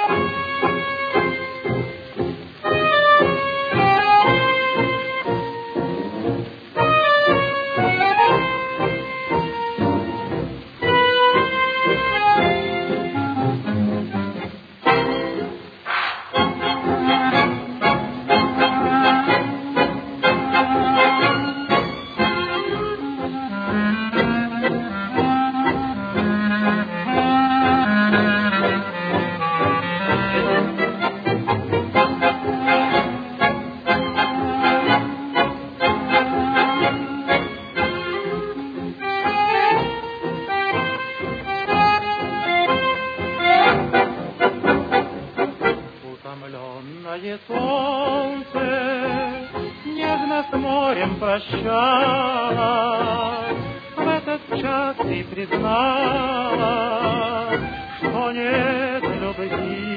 Утомленное солнце нежно с морем прощалось. В этот час ты призналась, что нет любви.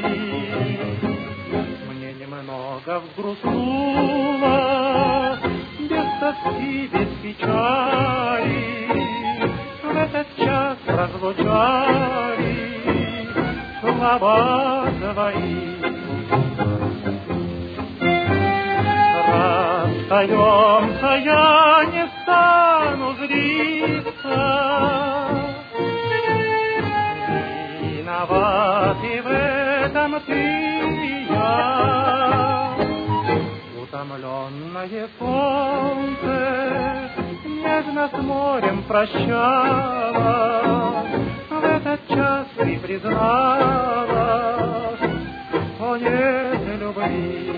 Мне немного взгрустнуло, без тоски, без печали. В этот час прозвучали слова твои. Расстаемся, я не стану злиться. Виноват и в этом ты и я. Утомленное солнце нежно с морем прощалось. В этот час ты призналась, что нет любви.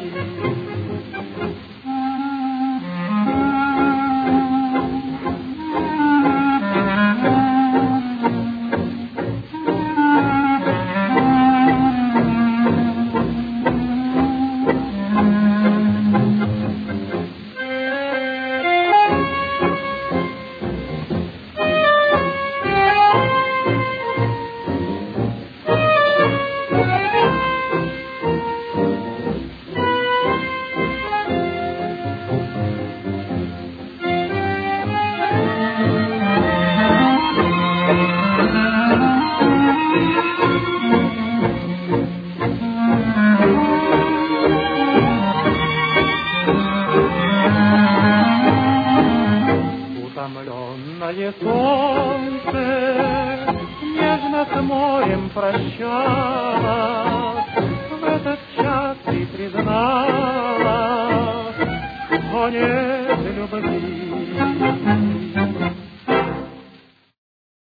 Утомленное солнце нежно с морем прощалось. В этот час ты призналась, что нет